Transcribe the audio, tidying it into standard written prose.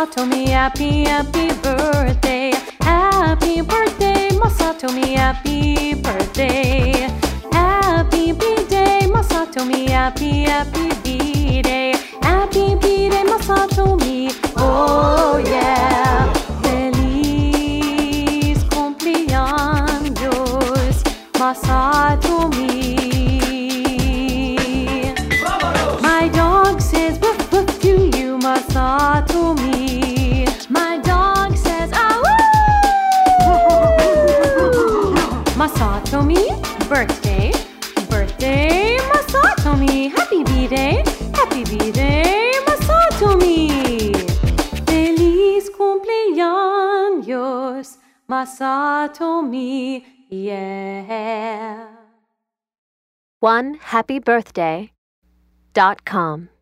Masatomi, happy, happy birthday. Happy birthday, Masatomi, happy birthday. Happy B-Day, Masatomi, happy, happy B-Day. Happy B-Day, Masatomi, oh yeah. Feliz cumpleaños, Masatomi. My dog says woof woof to you, Masatomi. My dog says ah woo. Masatomi, birthday, birthday, Masatomi. Happy B-Day, happy B-Day, Masatomi. Feliz cumpleaños, Masatomi, yeah. OneHappyBirthday.com